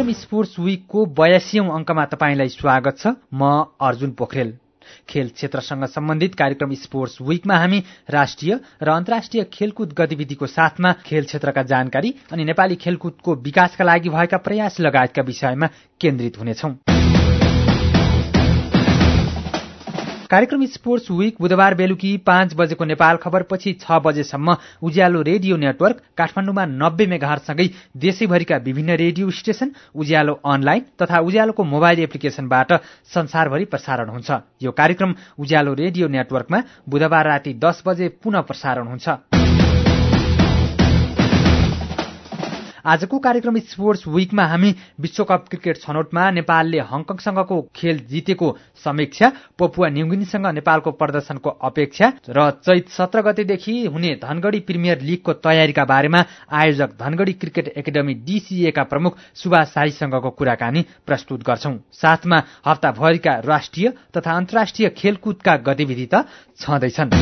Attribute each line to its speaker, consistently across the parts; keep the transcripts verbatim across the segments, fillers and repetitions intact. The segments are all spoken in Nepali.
Speaker 1: कार्यक्रम स्पोर्ट्स विकको बयासीऔं अङ्कमा तपाईंलाई स्वागत छ। म अर्जुन पोखरेल। खेल क्षेत्रसँग सम्बन्धित कार्यक्रम स्पोर्ट्स विकमा हामी राष्ट्रिय र अन्तर्राष्ट्रिय खेलकुद गतिविधिको साथमा खेल क्षेत्रका जानकारी अनि नेपाली खेलकुदको विकासका लागि भएका प्रयास लगायतका विषयमा केन्द्रित हुनेछौं। कार्यक्रम स्पोर्ट्स विक बुधबार बेलुकी पाँच बजेको नेपाल खबरपछि छ बजेसम्म उज्यालो रेडियो नेटवर्क काठमाडौँमा नब्बे मेगाहर्जसँगै देशैभरिका विभिन्न रेडियो स्टेशन, उज्यालो अनलाइन तथा उज्यालोको मोबाइल एप्लिकेशनबाट संसारभरि प्रसारण हुन्छ। यो कार्यक्रम उज्यालो रेडियो नेटवर्कमा बुधबार राति दस बजे पुनः प्रसारण हुन्छ। आजको कार्यक्रम स्पोर्ट्स विकमा हामी विश्वकप क्रिकेट छनौटमा नेपालले हङकङसँगको खेल जितेको समीक्षा, पपुवा न्युगिनीसँग नेपालको प्रदर्शनको अपेक्षा र चैत सत्र गतेदेखि हुने धनगढ़ी प्रिमियर लीगको तयारीका बारेमा आयोजक धनगढ़ी क्रिकेट एकाडेमी डीसीए का प्रमुख सुभाष शाहीसँगको कुराकानी प्रस्तुत गर्छौं। साथमा हप्ताभरिका राष्ट्रिय तथा अन्तर्राष्ट्रिय खेलकुदका गतिविधि त छँदैछन्।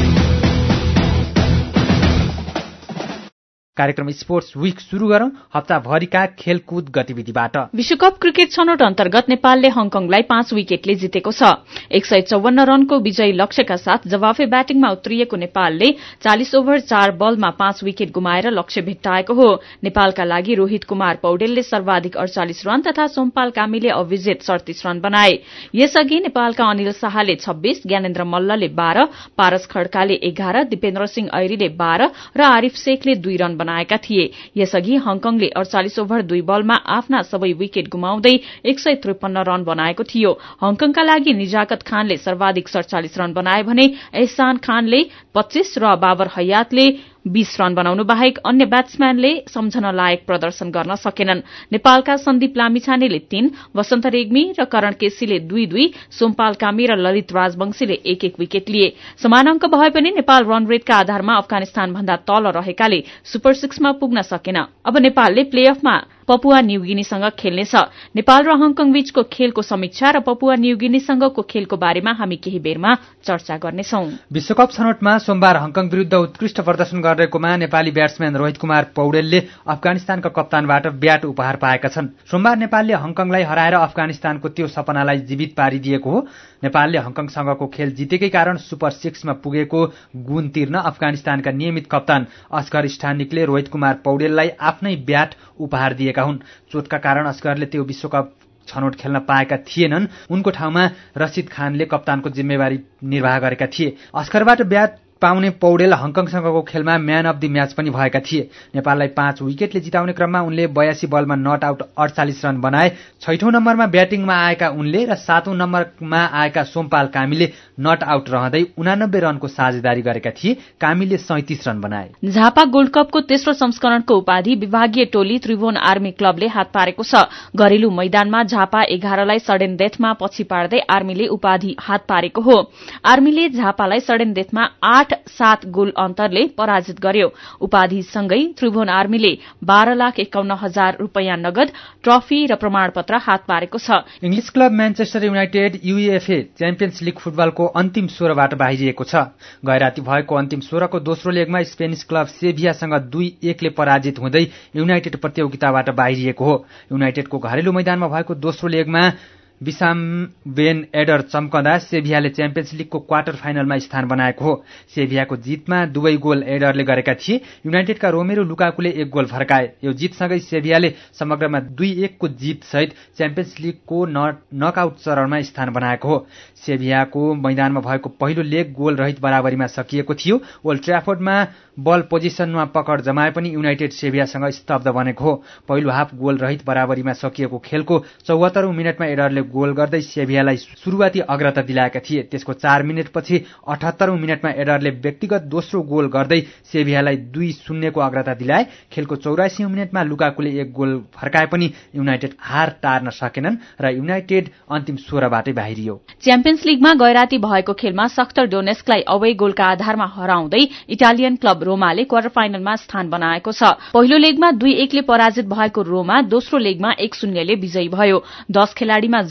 Speaker 1: कार्यक्रम स्पोर्ट्स विक शुरू गरौं हप्ताभरिका खेलकुद गतिविधिबाट।
Speaker 2: विश्वकप क्रिकेट छनौट अन्तर्गत नेपालले हङकङलाई पाँच विकेटले जितेको छ। एक सय चौवन्न रनको विजयी लक्ष्यका साथ जवाफे ब्याटिङमा उत्रिएको नेपालले चालिस ओभर चार बलमा पाँच विकेट गुमाएर लक्ष्य भेट्टाएको हो। नेपालका लागि रोहित कुमार पौडेलले सर्वाधिक अड़चालिस रन तथा सोमपाल कामीले अविजेत सड़तीस रन बनाए। यसअघि नेपालका अनिल शाहले छब्बीस, ज्ञानेन्द्र मल्लले बाह्र, पारस खड्काले एघार, दिपेन्द्र सिंह ऐरीले बाह्र र आरिफ शेखले दुई रन बनाएका थिए। यसअघि हङकङले अड़चालिस ओभर दुई बलमा आफ्ना सबै विकेट गुमाउँदै एक सय त्रिपन्न रन बनाएको थियो। हङकङका लागि निजाकत खानले सर्वाधिक सड़चालिस रन बनाए भने एहसान खानले पच्चीस र बाबर हयातले बीस रन बनाउनु बाहेक अन्य ब्याट्सम्यानले सम्झन लायक प्रदर्शन गर्न सकेनन्। नेपालका सन्दीप लामिछानेले तीन, वसन्त रेग्मी र करण केसीले दुई दुई, सोमपाल कामी र ललित राजवंशीले एक एक विकेट लिए। समान अंक भए पनि नेपाल रन रेटका आधारमा अफगानिस्तान भन्दा तल रहेकाले सुपर सिक्समा पुग्न सकेन। अब नेपालले प्लेअफमा पपुवा न्युगिनीसँग खेल्नेछ। नेपाल र हङकङ बीचको खेलको समीक्षा र पपुवा न्युगिनीसँगको खेलको बारेमा हामी केही बेरमा चर्चा गर्नेछौं।
Speaker 1: विश्वकप छनौटमा सोमबार हङकङ विरूद्ध उत्कृष्ट प्रदर्शन गरेकोमा नेपाली ब्याट्सम्यान रोहित कुमार पौडेलले अफगानिस्तानका कप्तानबाट ब्याट उपहार पाएका छन्। सोमबार नेपालले हङकङलाई हराएर अफगानिस्तानको त्यो सपनालाई जीवित पारिदिएको हो। नेपालले हङकङसँगको खेल जितेकै कारण सुपर सिक्समा पुगेको गुण तिर्न अफगानिस्तानका नियमित कप्तान असगर स्टानिकले रोहित कुमार पौडेललाई आफ्नै ब्याट उपहार दिएका हुन्। चोटका कारण असगरले त्यो विश्वकप छनौट खेल्न पाएका थिएनन्। उनको ठाउँमा रशिद खानले कप्तानको जिम्मेवारी निर्वाह गरेका थिए। असगरबाट ब्याट पाउने पौडेल हङकङसँगको खेलमा म्यान अफ द म्याच पनि भएका थिए। नेपाललाई पाँच विकेटले जिताउने क्रममा उनले बयासी बलमा नट आउट अड़चालिस रन बनाए। छैठौं नम्बरमा ब्याटिङमा आएका उनले र सातौं नम्बरमा आएका सोमपाल कामीले नट आउट रहँदै उनानब्बे रनको साझेदारी गरेका थिए। कामीले सैंतीस रन बनाए।
Speaker 2: झापा गोल्ड कपको तेस्रो संस्करणको उपाधि विभागीय टोली त्रिभुवन आर्मी क्लबले हात पारेको छ। घरेलु मैदानमा झापा एघारलाई सडेन डेथमा पछि पार्दै आर्मीले उपाधि हात पारेको हो। आर्मीले झापालाई सडेन डेथमा आठ सात गोल अन्तरले पराजित गर्यो। उपाधिसँगै त्रिभुवन आर्मीले बाह्र लाख एकाउन्न हजार रूपियाँ नगद, ट्रफी र प्रमाणपत्र हात पारेको छ।
Speaker 1: English club Manchester United UEFA Champions League फुटबलको अन्तिम सोह्रबाट बाहिरिएको छ। गैराती भएको अन्तिम सोह्रको दोस्रो लेगमा स्पेनिश क्लब सेभियासँग दुई एकले पराजित हुँदै युनाइटेड प्रतियोगिताबाट बाहिरिएको हो। युनाइटेडको घरेलु मैदानमा भएको दोस्रो लेगमा विसाम बेन एडर चम्कँदा सेभियाले च्याम्पियन्स लीगको क्वार्टर फाइनलमा स्थान बनाएको हो। सेभियाको जितमा दुवै गोल एडरले गरेका थिए। युनाइटेडका रोमेरो लुकाकुले एक गोल फर्काए। यो जितसँगै सेभियाले समग्रमा दुई एकको जित सहित च्याम्पियन्स लीगको नकआउट चरणमा स्थान बनाएको हो। सेभियाको मैदानमा भएको पहिलो लेग गोल रहित बराबरीमा सकिएको थियो। ओल्ड ट्र्याफोर्डमा बल पोजिसनमा पकड जमाए पनि युनाइटेड सेभियासँग स्तब्ध बनेको हो। पहिलो हाफ गोल रहित बराबरीमा सकिएको खेलको चौहत्तरौं मिनटमा एडरले गोल गर्दै सेभियालाई सुरुवाती अग्रता दिलाएका थिए। त्यसको चार मिनटपछि अठहत्तरौं मिनटमा एडरले व्यक्तिगत दोस्रो गोल गर्दै सेभियालाई दुई शून्यको अग्रता दिलाए। खेलको चौरासीौं मिनटमा लुकाकुले एक गोल फर्काए पनि युनाइटेड हार टार्न सकेनन् र युनाइटेड अन्तिम सोह्रबाटै बाहिरियो।
Speaker 2: च्याम्पियन्स लीगमा गैराती भएको खेलमा शख्तर डोनेस्कलाई अवै गोलका आधारमा हराउँदै इटालियन क्लब रोमाले क्वार्टर फाइनलमा स्थान बनाएको छ। पहिलो लेगमा दुई एकले पराजित भएको रोमा दोस्रो लेगमा एक शून्यले विजयी भयो। दश खेलाड़ीमा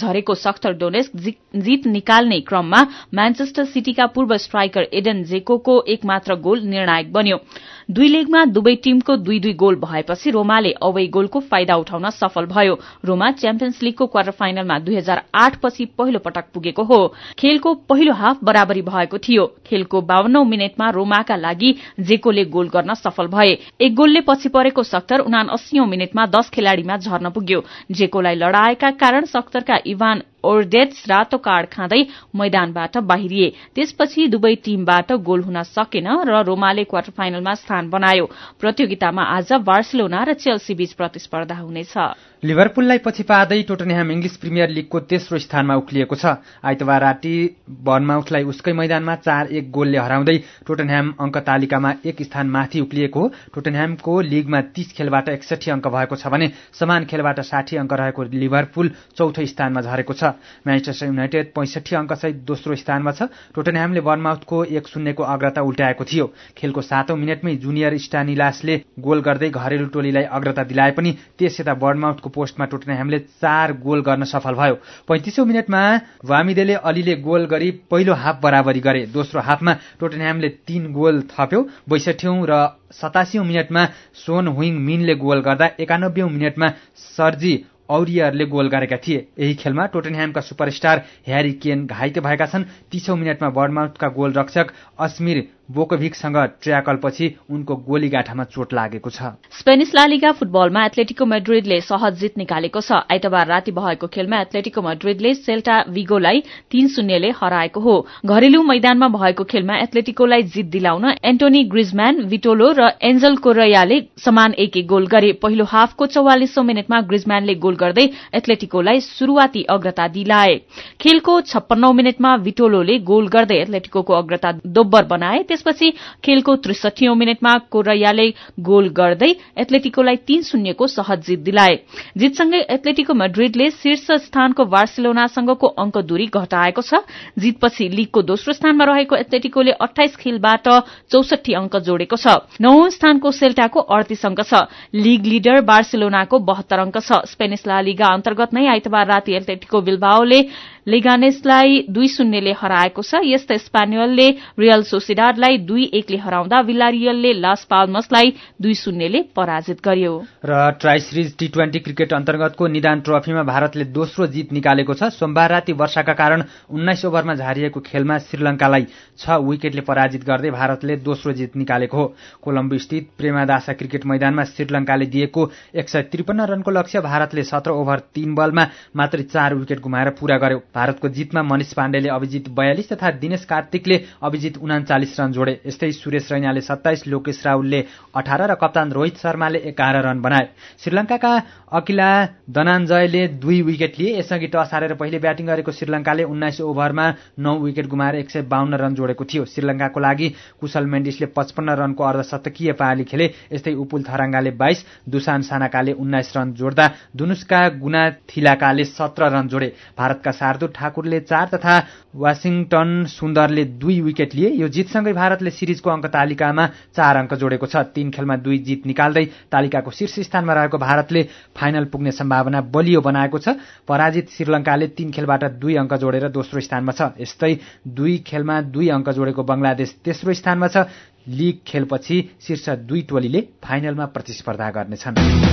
Speaker 2: झरेको शख्तर डोनेस्क जित निकाल्ने क्रममा म्यानचेस्टर सिटीका पूर्व स्ट्राइकर एडन जेकोको एकमात्र गोल निर्णायक बन्यो। दुई लेगमा दुवै टीमको दुई दुई गोल भएपछि रोमाले अवै गोलको फाइदा उठाउन सफल भयो। रोमा च्याम्पियन्स लीगको क्वार्टर फाइनलमा दुई हजार आठ पछि पहिलो पटक पुगेको हो। खेलको पहिलो हाफ बराबरी भएको थियो। खेलको बावन्नौ मिनटमा रोमाका लागि जेकोले गोल गर्न सफल भए। एक गोलले पछि परेको शख्तर उनाअस्सीऔं मिनटमा दश खेलाड़ीमा झर्न पुग्यो। जेकोलाई लडाएका कारण शख्तरका इभान ओर्डेट्स रातो कार्ड खाँदै मैदानबाट बाहिरिए। त्यसपछि दुवै टीमबाट गोल हुन सकेन र रोमाले क्वार्टर फाइनलमा स्थान बनायो। प्रतियोगितामा आज बार्सिलोना र चेल्सी बीच प्रतिस्पर्धा हुनेछ।
Speaker 1: लिभरपुललाई पछि पार्दै टोटनह्याम इंग्लिश प्रिमियर लीगको तेस्रो स्थानमा उक्लिएको छ। आइतबार राति बर्नमाउथलाई उसकै मैदानमा चार एक गोलले हराउँदै टोटनह्याम अंक तालिकामा एक स्थान माथि उक्लिएको हो। टोटनह्यामको लीगमा तीस खेलबाट एकसठी अंक भएको छ भने समान खेलबाट साठी अंक रहेको लिभरपुल चौथो स्थानमा झरेको छ। म्यानचेस्टर युनाइटेड पैंसठी अंकसहित दोस्रो स्थानमा छ। टोटनह्यामले बर्नमाउथको एक शून्यको अग्रता उल्टाएको थियो। खेलको सातौं मिनटमै जुनियर स्टानिलासले गोल गर्दै घरेलु टोलीलाई अग्रता दिलाए पनि त्यस यता बर्नमाउथको पोस्टमा टोटनह्यामले चार गोल गर्न सफल भयो। पैंतीसौं मिनटमा वामिदेले अलीले गोल गरी पहिलो हाफ बराबरी गरे। दोस्रो हाफमा टोटनह्यामले तीन गोल थप्यो। बैसठीऔं र सतासीऔं मिनटमा सोन हुइङ मिनले गोल गर्दा एकानब्बेऔं मिनटमा सर्जी औरियरले गोल गरेका थिए। यही खेलमा टोटनह्यामका सुपरस्टार ह्यारी केन घाइते भएका छन्। तीसौं मिनटमा बर्नमाउथका गोल रक्षक अस्मिर बोकोभिकसँग ट्र्याकलपछि उनको गोलीगाठामा चोट लागेको छ।
Speaker 2: स्पेनिश ला लिगा फुटबलमा एथलेटिको मैड्रिडले सहज जित निकालेको छ। आइतबार राति भएको खेलमा एथलेटिको मैड्रिडले सेल्टा विगोलाई तीन शून्यले हराएको हो। घरेलु मैदानमा भएको खेलमा एथलेटिकोलाई जित दिलाउन एन्टोनी ग्रिजम्यान, विटोलो र एन्जल कोर्रेयाले समान एक एक गोल गरे। पहिलो हाफको चौवालिसौं मिनटमा ग्रिजम्यानले गोल गर्दै एथलेटिकोलाई शुरूआती अग्रता दिलाए। खेलको छप्पन्नौ मिनटमा विटोलोले गोल गर्दै एथलेटिकोको अग्रता दोब्बर बनाए। त्यसपछि खेलको त्रिसठीऔं मिनटमा कोर्रेयाले गोल गर्दै एथलेटिकोलाई तीन शून्यको सहज जित दिलाए। जितसँगै एथलेटिको मैड्रिडले शीर्ष स्थानको बार्सिलोनासँगको अंक दूरी घटाएको छ। जितपछि लीगको दोस्रो स्थानमा रहेको एथलेटिकोले अठाइस खेलबाट चौसठी अंक जोडेको छ। नौौं स्थानको सेल्टाको अडतीस अंक छ। लीग लिडर बार्सिलोनाको बहत्तर अंक छ। स्पेनिश ला लिगा अन्तर्गत नै आइतबार राति एथलेटिको बिल्बाओले लेगानेसलाई दुई शून्यले हराएको छ। यस्तै स्पानियलले रियल सोसिडाडलाई दुई एकले हराउँदा विलारियलले लास पाल्मसलाई दुई शून्यले पराजित गर्यो।
Speaker 1: र tri series T twenty cricket अन्तर्गतको निदान ट्रफीमा भारतले दोस्रो जित निकालेको छ। सोमबार राति वर्षाका कारण उन्नाइस ओभरमा झारिएको खेलमा श्रीलंकालाई छ विकेटले पराजित गर्दै भारतले दोस्रो जित निकालेको हो। कोलम्बो स्थित प्रेमादासा क्रिकेट मैदानमा श्रीलंकाले दिएको एक सय त्रिपन्न रनको लक्ष्य भारतले सत्र ओभर तीन बलमा मात्रै चार विकेट गुमाएर पूरा गर्यो। भारतको जितमा मनिष पाण्डेले अभिजित बयालिस तथा दिनेश कार्तिकले अभिजित उनाचालिस रन जोडे। यस्तै सुरेश रैनाले सत्ताइस, लोकेश राहुलले अठार र कप्तान रोहित शर्माले एघार रन बनाए। श्रीलंकाका अकिला धनाञ्जयले दुई विकेट लिए। यसअघि टस हारेर पहिले ब्याटिङ गरेको श्रीलंकाले उन्नाइस ओभरमा नौ विकेट गुमाएर एक सय बाहन्न रन जोडेको थियो। श्रीलंकाको लागि कुशल मेन्डिसले पचपन्न रनको अर्धशतकीय पारी खेले। यस्तै उपुल थराङ्गाले बाइस, दुसान सानाकाले उन्नाइस रन जोड्दा धनुष्का गुनाथिलाकाले सत्र रन जोडे। भारतका शार्दुल ठाकुरले चार तथा वाशिङटन सुन्दरले दुई विकेट लिए। यो जितसँगै भारतले सिरिजको अंक तालिकामा चार अंक जोडेको छ। तीन खेलमा दुई जित निकाल्दै तालिकाको शीर्ष स्थानमा रहेको भारतले फाइनल पुग्ने सम्भावना बलियो बनाएको छ। पराजित श्रीलंकाले तीन खेलबाट दुई अंक जोडेर दोस्रो स्थानमा छ। यस्तै दुई खेलमा दुई अंक जोडेको बंगलादेश तेस्रो स्थानमा छ। लीग खेलपछि शीर्ष दुई टोलीले फाइनलमा प्रतिस्पर्धा गर्नेछन्।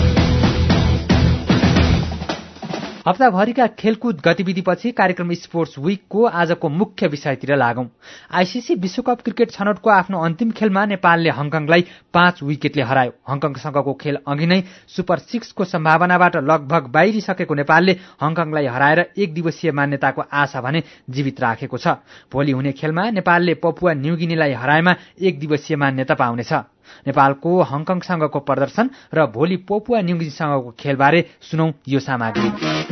Speaker 1: हप्ताभरिका खेलकुद गतिविधिपछि कार्यक्रम स्पोर्ट्स वीकको आजको मुख्य विषयतिर लागौं। आईसीसी विश्वकप क्रिकेट छनौटको आफ्नो अन्तिम खेलमा नेपालले हङकङलाई पाँच विकेटले हरायो। हङकङसँगको खेल अघि नै सुपर सिक्सको सम्भावनाबाट लगभग बाहिरिसकेको नेपालले हङकङलाई हराएर एक दिवसीय मान्यताको आशा भने जीवित राखेको छ। भोलि हुने खेलमा नेपालले पपुवा न्युगिनीलाई हराएमा एक दिवसीय मान्यता पाउनेछ। नेपालको हङकङसँगको प्रदर्शन र भोलि पपुवा न्युगिनीसँगको खेलबारे सुनौ यो सामग्री।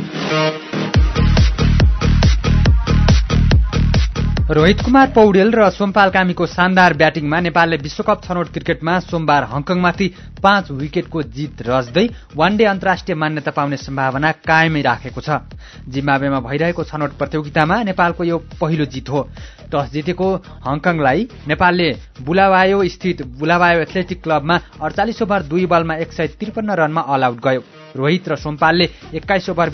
Speaker 1: रोहित कुमार पौडेल र सोमपाल कामीको शानदार ब्याटिङमा नेपालले विश्वकप छनौट क्रिकेटमा सोमबार हङकङमाथि पाँच विकेटको जित रच्दै वानडे अन्तर्राष्ट्रिय मान्यता पाउने सम्भावना कायमै राखेको छ। जिम्बाब्वेमा भइरहेको छनौट प्रतियोगितामा नेपालको यो पहिलो जित हो। टस जितेको हङकङलाई नेपालले बुलावायो स्थित बुलावायो एथलेटिक क्लबमा अडचालिस ओभर दुई बलमा एक सय त्रिपन्न रनमा अल आउट गयो। रोहित र सोमपालले एक्काइस ओभरभित्र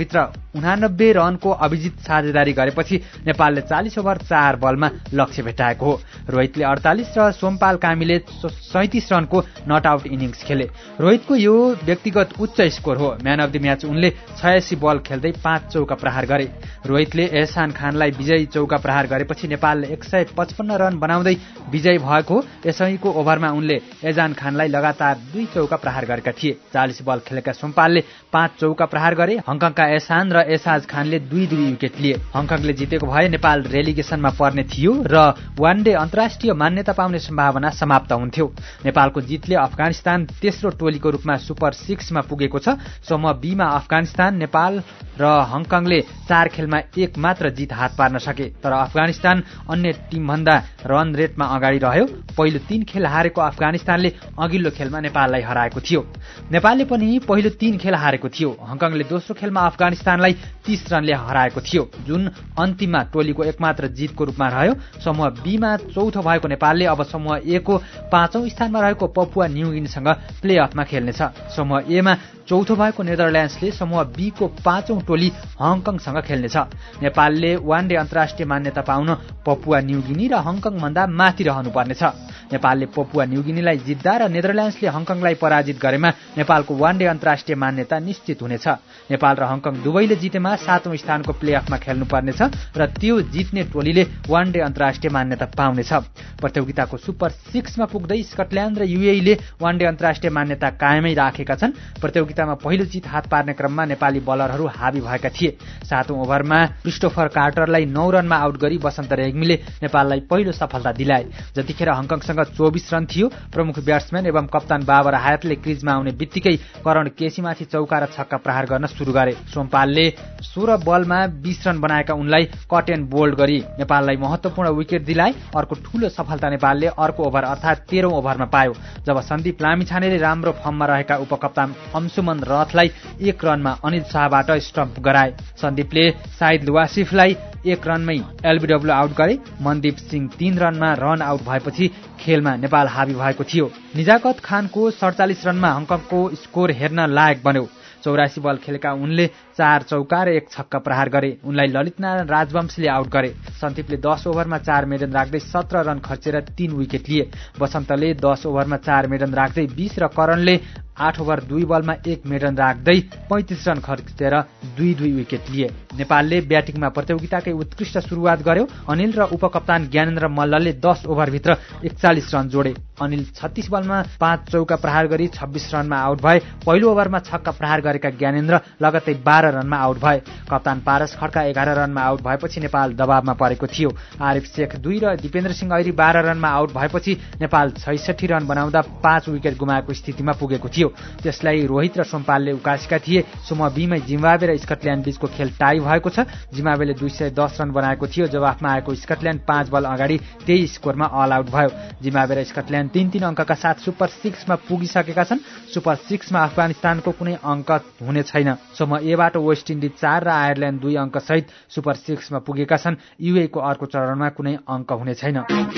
Speaker 1: उनानब्बे रनको अभिजित साझेदारी गरेपछि नेपालले चालीस ओभर चार बलमा लक्ष्य भेटाएको हो। रोहितले अडतालीस र सोमपाल कामीले सैंतीस रनको नट आउट इनिङ्स खेले। रोहितको यो व्यक्तिगत उच्च स्कोर हो। म्यान अफ द म्याच उनले छयासी बल खेल्दै पाँच चौका प्रहार गरे। रोहितले एहसान खानलाई विजयी चौका प्रहार गरेपछि नेपालले एक सय पचपन्न रन बनाउँदै विजयी भएको हो। यसैको ओभरमा उनले एजान खानलाई लगातार दुई चौका प्रहार गरेका थिए। चालीस बल खेलेका सोमपालले पाँच चौका प्रहार गरे। हङकङका एहसान र एसाज खानले दुई दुई विकेट लिए। हङकङले जितेको भए नेपाल रेलिगेसनमा पर्ने थियो र वानडे अन्तर्राष्ट्रिय मान्यता पाउने सम्भावना समाप्त हुन्थ्यो। नेपालको जितले अफगानिस्तान तेस्रो टोलीको रूपमा सुपर सिक्समा पुगेको छ। समूह बीमा अफगानिस्तान, नेपाल र हङकङले चार खेलमा एक मात्र जित हात पार्न सके, तर अफगानिस्तान अन्य टिमभन्दा रन रेटमा अगाडि रह्यो। पहिलो तीन खेल हारेको अफगानिस्तानले अघिल्लो खेलमा नेपाललाई हराएको थियो। नेपालले पनि पहिलो तीन खेल हारेको थियो। हङकङले दोस्रो खेलमा अफगानिस्तानलाई तीस रनले हराएको थियो, जुन अन्तिममा टोलीको एकमात्र जितको रूपमा रह्यो। समूह बीमा चौथो भएको नेपालले अब समूह ए को पाँचौं स्थानमा रहेको पपुवा न्युगिनीसँग प्ले अफमा खेल्नेछ। समूह एमा चौथो भएको नेदरल्यान्ड्सले समूह बी को पाँचौं टोली हङकङसँग खेल्नेछ। नेपालले वानडे अन्तर्राष्ट्रिय मान्यता पाउन पपुवा न्युगिनी र हङकङ भन्दा माथि रहनुपर्नेछ। नेपालले पपुवा न्युगिनीलाई जित्दा र नेदरल्यान्ड्सले हङकङलाई पराजित गरेमा नेपालको वानडे अन्तर्राष्ट्रिय मान्यता निश्चित हुनेछ। नेपाल र हङकङ दुवैले जितेमा सातौं स्थानको प्ले अफमा खेल्नुपर्नेछ र त्यो जित्ने टोलीले वानडे अन्तर्राष्ट्रिय मान्यता पाउनेछ। प्रतियोगिताको सुपर सिक्समा पुग्दै स्कटल्याण्ड र युएईले वानडे अन्तर्राष्ट्रिय मान्यता कायमै राखेका छन्। प्रतियोगितामा पहिलो जित हात पार्ने क्रममा नेपाली बलरहरू हावी भएका थिए। सातौं ओभरमा क्रिस्टोफर कार्टरलाई नौ रनमा आउट गरी वसन्त रेग्मीले नेपाललाई पहिलो सफलता दिलाए। जतिखेर हङकङसँग चौबिस रन थियो। प्रमुख ब्याट्सम्यान एवं कप्तान बाबर हायतले क्रिजमा आउने बित्तिकै करण केसीमाथि चौका र छक्का प्रहार गर्न सुरु गरे। सोमपालले सोह्र बलमा बीस रन बनाएका उनलाई कट एन्ड बोल्ड गरी नेपाललाई महत्वपूर्ण विकेट दिलाए। अर्को ठूलो सफलता नेपालले अर्को ओभर अर्थात् तेह्रौं ओभरमा पायो, जब सन्दीप लामिछानेले राम्रो फर्ममा रहेका उपकप्तान अंशुमन रथलाई एक रनमा अनिल शाहबाट स्टम्प गराए। सन्दीपले साइद लुवासिफलाई एक रनमै एलबीडब्ल्यू आउट गरे। मनदीप सिंह तीन रनमा रन आउट भएपछि खेलमा नेपाल हावी भएको थियो। निजाकत खानको सडचालिस रनमा हङकङको स्कोर हेर्न लायक बन्यो। चौरासी बल खेलेका उनले चार चौका र एक छक्का प्रहार गरे। उनलाई ललितनारायण राजवंशीले आउट गरे। सन्दीपले दस ओभरमा चार मेडन राख्दै सत्र रन खर्चेर तीन विकेट लिए। वसन्तले दस ओभरमा चार मेडन राख्दै बीस र करणले आठ ओभर दुई बलमा एक मेडन राख्दै पैंतिस रन खर्चेर दुई दुई विकेट लिए। नेपालले ब्याटिङमा प्रतियोगिताकै उत्कृष्ट सुरुवात गर्यो। अनिल र उपकप्तान ज्ञानेन्द्र मल्लले दस ओभरभित्र एकचालिस रन जोडे। अनिल छत्तीस बलमा पाँच चौका प्रहार गरी छब्बीस रनमा आउट भए। पहिलो ओभरमा छक्का प्रहार गरेका ज्ञानेन्द्र लगत्तै बाह्र रनमा आउट भए। कप्तान पारस खड्का एघार रनमा आउट भएपछि नेपाल दबावमा परेको थियो। आरिफ शेख दुई र दिपेन्द्र सिंह ऐरी बाह्र रनमा आउट भएपछि नेपाल छैसठी रन बनाउँदा पाँच विकेट गुमाएको स्थितिमा पुगेको थियो। त्यसलाई रोहित र सोमपालले उकासेका थिए। समूह बीमै जिम्बाब्वे र स्कटल्याण्ड बीचको खेल टाई भएको छ। जिम्बाब्वेले दुई सय दस रन बनाएको थियो। जवाफमा आएको स्कटल्याण्ड पाँच बल अगाडि त्यही स्कोरमा अल आउट भयो। जिम्बाब्वे र स्कटल्याण्ड तीन तीन अङ्कका साथ सुपर सिक्समा पुगिसकेका छन्। सुपर सिक्समा अफगानिस्तानको कुनै अङ्क हुने छैन। समूह एबाट वेस्ट इन्डिज चार र आयरल्याण्ड दुई अङ्क सहित सुपर सिक्समा पुगेका छन्। युए को अर्को चरणमा कुनै अङ्क हुने छैन।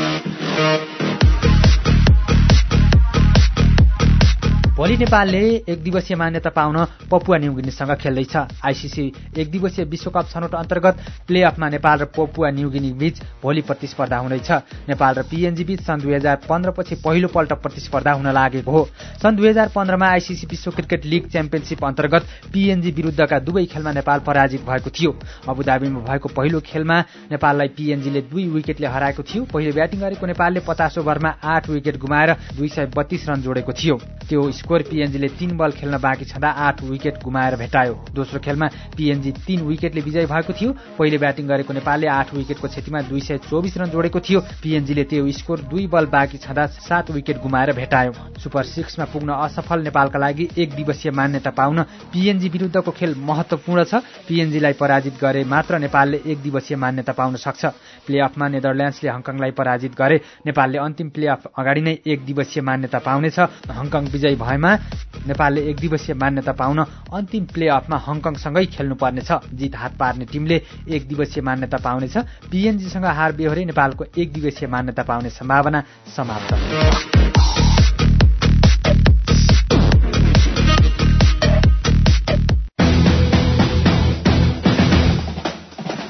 Speaker 1: भोलि नेपालले एक दिवसीय मान्यता पाउन पपुवा न्युगिनीसँग खेल्दैछ। आइसिसी एक दिवसीय विश्वकप छनौट अन्तर्गत प्ले अफमा नेपाल र पपुवा न्युगिनी बीच भोलि प्रतिस्पर्धा हुँदैछ। नेपाल र पीएनजी बीच सन् दुई हजार पन्ध्र पछि पहिलो पल्ट प्रतिस्पर्धा हुन लागेको हो। सन् दुई हजार पन्ध्रमा आइसिसी विश्व क्रिकेट लीग च्याम्पियनशिप अन्तर्गत पीएनजी विरुद्धका दुवै खेलमा नेपाल पराजित भएको थियो। अबुधाबीमा भएको पहिलो खेलमा नेपाललाई पीएनजीले दुई विकेटले हराएको थियो। पहिले ब्याटिङ गरेको नेपालले पचास ओभरमा आठ विकेट गुमाएर दुई सय बत्तीस रन जोडेको थियो। त्यो स्कोर पीएनजीले तीन बल खेल्न बाँकी छँदा आठ विकेट गुमाएर भेटायो। दोस्रो खेलमा पीएनजी तीन विकेटले विजयी भएको थियो। पहिले ब्याटिङ गरेको नेपालले आठ विकेटको क्षतिमा दुई सय चौबिस रन जोडेको थियो। पीएनजीले त्यो स्कोर दुई बल बाँकी छँदा सात विकेट गुमाएर भेटायो। सुपर सिक्समा पुग्न असफल नेपालका लागि एक दिवसीय मान्यता पाउन पीएनजी विरुद्धको खेल महत्वपूर्ण छ। पीएनजीलाई पराजित गरे मात्र नेपालले एक दिवसीय मान्यता पाउन सक्छ। प्ले अफमा नेदरल्यान्ड्सले हङकङलाई पराजित गरे। नेपालले अन्तिम प्ले अफ अगाडि नै एक दिवसीय मान्यता पाउनेछ। हङकङ विजयी भएमा नेपालले एक दिवसीय मान्यता पाउन अन्तिम प्ले अफमा हङकङसँगै खेल्नुपर्नेछ। जित हात पार्ने टिमले एक दिवसीय मान्यता पाउनेछ। पीएनजीसँग हार बेहोरे नेपालको एक दिवसीय मान्यता पाउने सम्भावना समाप्त हुन्छ।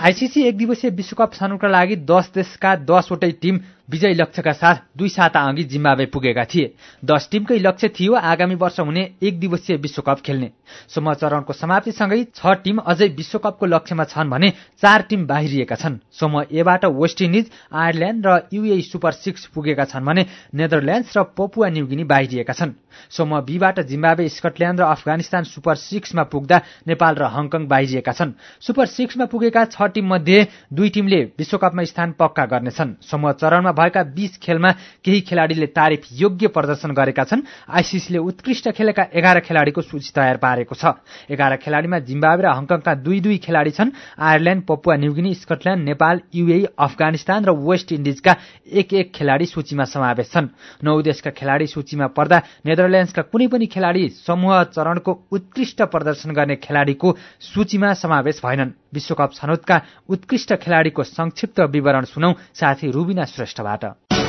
Speaker 1: आईसीसी एक दिवसीय विश्वकप छनौटका लागि दस देशका दसवटै टिम विजयी लक्ष्यका साथ दुई साता अघि जिम्बाब्वे पुगेका थिए। दस टिमकै लक्ष्य थियो आगामी वर्ष हुने एक दिवसीय विश्वकप खेल्ने। समूह चरणको समाप्तिसँगै छ टिम अझै विश्वकपको लक्ष्यमा छन् भने चार टिम बाहिरिएका छन्। समूह एबाट वेस्ट इन्डिज, आयरल्याण्ड र युएई सुपर सिक्स पुगेका छन् भने नेदरल्याण्ड्स र पपुवा न्युगिनी बाहिरिएका छन्। समूह बीबाट जिम्बाब्वे, स्कटल्याण्ड र अफगानिस्तान सुपर सिक्समा पुग्दा नेपाल र हङकङ बाहिरिएका छन्। सुपर सिक्समा पुगेका छ टिम मध्ये दुई टिमले विश्वकपमा स्थान पक्का गर्नेछन्। समूह चरणमा भएका बीस खेलमा केही खेलाडीले तारिफ योग्य प्रदर्शन गरेका छन्। आईसीसीले उत्कृष्ट खेलेका एघार खेलाडीको सूची तयार पारेको छ। एघार खेलाडीमा जिम्बाब्वे र हङकङका दुई दुई खेलाडी छन्। Ireland, Papua new guinea, Scotland, Nepal, UAE, Afghanistan र वेस्ट इन्डिजका एक एक खेलाडी सूचीमा समावेश छन्। नौ देशका खेलाडी सूचीमा पर्दा नेदरल्याण्ड्सका कुनै पनि खेलाडी समूह चरणको उत्कृष्ट प्रदर्शन गर्ने खेलाडीको सूचीमा समावेश भएनन्। विश्वकप छनौटका उत्कृष्ट खेलाडीको संक्षिप्त विवरण सुनौ साथी रुबिना श्रेष्ठबाट।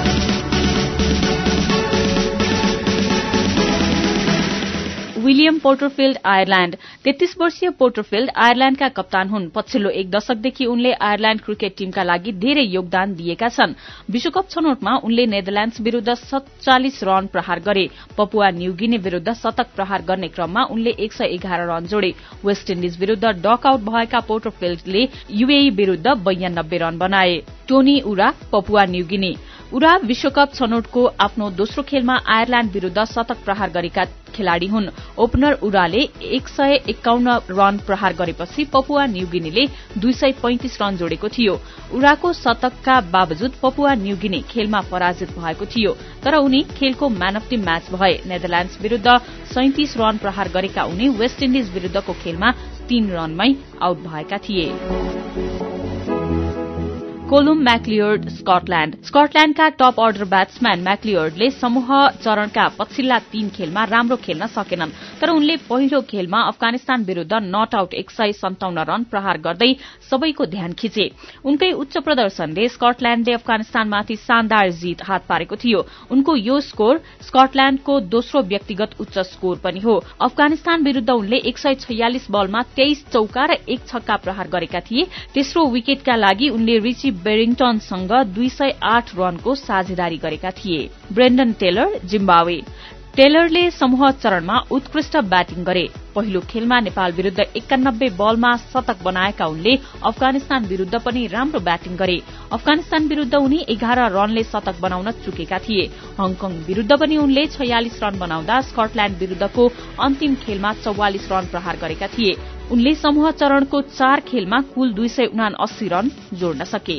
Speaker 2: William Porterfield, Ireland. तेत्तीस वर्षीय पोर्टरफिल्ड आयरल्याण्डका कप्तान हुन्। पछिल्लो एक दशकदेखि उनले आयरल्याण्ड क्रिकेट टीमका लागि धेरै योगदान दिएका छन्। विश्वकप छनौटमा उनले नेदरल्याण्ड्स विरूद्ध सत्तालिस रन प्रहार गरे। पपुवा न्युगिनी विरूद्ध शतक प्रहार गर्ने क्रममा उनले एक सय एघार रन जोडे। वेस्ट इन्डिज विरूद्ध डकआउट भएका पोर्टरफिल्डले युएई विरूद्ध बयानब्बे रन बनाए। टोनी उरा, पपुवा न्युगिनी। उरा विश्वकप छनौटको आफ्नो दोस्रो खेलमा आयरल्याण्ड विरूद्ध शतक प्रहार गरेका खेलाड़ी हुन्। ओपनर उराले एक सय एकाउन्न रन प्रहार गरेपछि पपुवा न्युगिनीले दुई सय पैंतिस रन जोडेको थियो। उराको शतकका बावजुद पपुवा न्युगिनी खेलमा पराजित भएको थियो, तर उनी खेलको म्यान अफ द म्याच भए। नेदरल्याण्ड्स विरूद्ध सैंतिस रन प्रहार गरेका उनी वेस्ट इन्डिज विरूद्धको खेलमा तीन रनमै आउट भएका थिए। Calum MacLeod, Scotland. स्कटल्याण्डका टप अर्डर ब्याट्सम्यान म्याक्लियोर्डले समूह चरणका पछिल्ला तीन खेलमा राम्रो खेल्न सकेनन्, तर उनले पहिलो खेलमा अफगानिस्तान विरूद्ध नट आउट एक सय सन्ताउन्न रन प्रहार गर्दै सबैको ध्यान खिचे। उनकै उच्च प्रदर्शनले स्कटल्याण्डले अफगानिस्तानमाथि शानदार जीत हात पारेको थियो। उनको यो स्कोर स्कटल्याण्डको दोस्रो व्यक्तिगत उच्च स्कोर पनि हो। अफगानिस्तान विरूद्ध उनले एक सय छयालिस बलमा तेइस चौका र एक छक्का प्रहार गरेका थिए। तेस्रो विकेटका लागि उनले रिची बेरिङटनसँग दुई सय आठ रनको साझेदारी गरेका थिए। Brendan tailor, Zimbabwe. टेलरले समूह चरणमा उत्कृष्ट ब्याटिङ गरे। पहिलो खेलमा नेपाल विरूद्ध एकानब्बे बलमा शतक बनाएका उनले अफगानिस्तान विरूद्ध पनि राम्रो ब्याटिङ गरे। अफगानिस्तान विरूद्ध उनी एघार रनले शतक बनाउन चुकेका थिए। हङकङ विरूद्ध पनि उनले छयालिस रन बनाउँदा स्कटल्याण्ड विरूद्धको अन्तिम खेलमा चौवालिस रन प्रहार गरेका थिए। उनले समूह चरणको चार खेलमा कुल दुई सय उनासी रन जोड्न सके।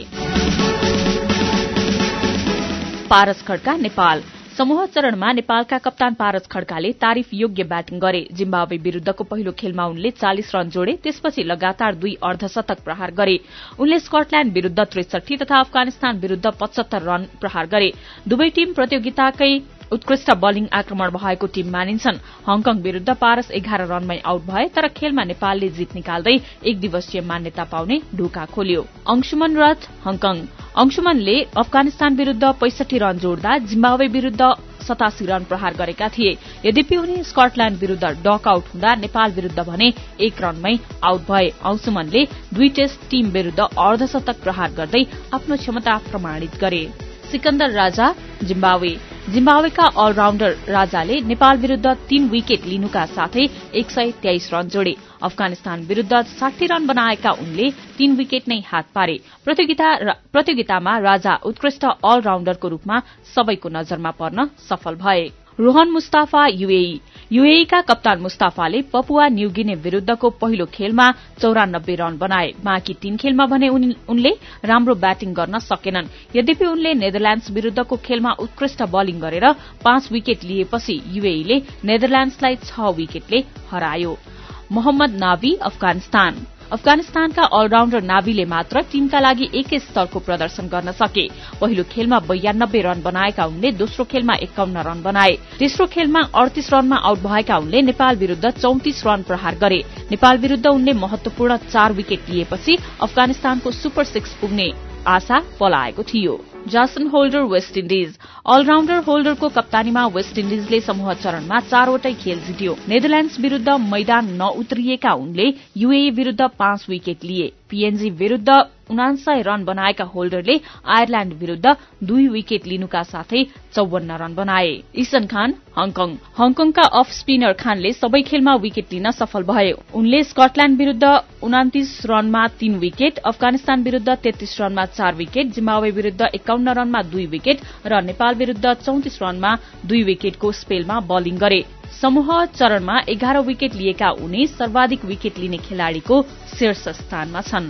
Speaker 2: पारस खड्का, नेपाल। समूह चरणमा नेपालका कप्तान पारस खड्काले तारिफ योग्य ब्याटिङ गरे। जिम्बाब्वे विरूद्धको पहिलो खेलमा उनले चालिस रन जोडे, त्यसपछि लगातार दुई अर्धशतक प्रहार गरे। उनले स्कटल्याण्ड विरूद्ध त्रिसठी तथा अफगानिस्तान विरूद्ध पचहत्तर रन प्रहार गरे। दुवै टीम प्रतियोगिताकै उत्कृष्ट बलिङ आक्रमण भएको टीम मानिन्छन्। हङकङ विरूद्ध पारस एघार रनमै आउट भए, तर खेलमा नेपालले जीत निकाल्दै एक दिवसीय मान्यता पाउने ढोका खोल्यो। अंशुमन रथ, हङकङ। अंशुमनले अफगानिस्तान विरूद्ध पैंसठी रन जोड्दा जिम्बाब्वे विरूद्ध सतासी रन प्रहार गरेका थिए। यद्यपि उनी स्कटल्याण्ड विरूद्ध डक आउट हुँदा नेपाल विरूद्ध भने एक रनमै आउट भए। अंशुमनले दुई टेस्ट टीम विरूद्ध अर्धशतक प्रहार गर्दै आफ्नो क्षमता प्रमाणित गरे। सिकन्दर राजा, जिम्बाब्वे। जिम्बाब्वेका अलराउण्डर राजाले नेपाल विरूद्ध तीन विकेट लिनुका साथै एक सय तेइस रन जोडे। अफगानिस्तान विरूद्ध साठी रन बनाएका उनले तीन विकेट नै हात पारे। प्रतियोगितामा राजा उत्कृष्ट अलराउण्डरको रूपमा सबैको नजरमा पर्न सफल भए। रोहन मुस्ताफा, युएई। युएई का कप्तान मुस्ताफाले पपुवा न्युगिनी विरूद्धको पहिलो खेलमा चौरानब्बे रन बनाए। बाँकी तीन खेलमा भने उनले राम्रो ब्याटिङ गर्न सकेनन्। यद्यपि उनले नेदरल्याण्ड्स विरूद्धको खेलमा उत्कृष्ट बलिङ गरेर पाँच विकेट लिएपछि युएईले नेदरल्याण्ड्सलाई छ विकेटले हरायो। मोहम्मद नाबी, अफगानिस्तान। अफगानिस्तानका अलराउण्डर नाबीले मात्र टीमका लागि एकै स्तरको प्रदर्शन गर्न सके। पहिलो खेलमा बयानब्बे रन बनाएका उनले दोस्रो खेलमा एकाउन्न रन बनाए। तेस्रो खेलमा अडतीस रनमा आउट भएका उनले नेपाल विरूद्ध चौतिस रन प्रहार गरे। नेपाल विरूद्ध उनले महत्वपूर्ण चार विकेट लिएपछि अफगानिस्तानको सुपर सिक्स पुग्ने आशा पलाएको थियो। Jason Holder West Indies. Allrounder होल्डरको कप्तानीमा वेस्ट इन्डिजले समूह चरणमा चारवटै खेल जित्यो। नेदरल्याण्ड्स विरूद्ध मैदान नउत्रिएका उनले यूएई विरूद्ध पाँच विकेट लिए। पीएनजी विरूद्ध उनान्सय रन बनाएका होल्डरले आयरल्याण्ड विरूद्ध दुई विकेट लिनुका साथै चौवन्न रन बनाए। ईशन खान हङकङ। हङकङका अफ स्पिनर खानले सबै खेलमा विकेट लिन सफल भए। उनले स्कटल्याण्ड विरूद्ध उनातिस रनमा तीन विकेट, अफगानिस्तान विरूद्ध तेत्तीस रनमा चार विकेट, जिम्बाब्वे विरूद्ध एकाउन्न रनमा दुई विकेट र नेपाल विरूद्ध चौतिस रनमा दुई विकेटको स्पेलमा बलिङ गरे। समूह चरणमा एघार विकेट लिएका उनी सर्वाधिक विकेट लिने खेलाड़ीको शीर्ष स्थानमा छन्।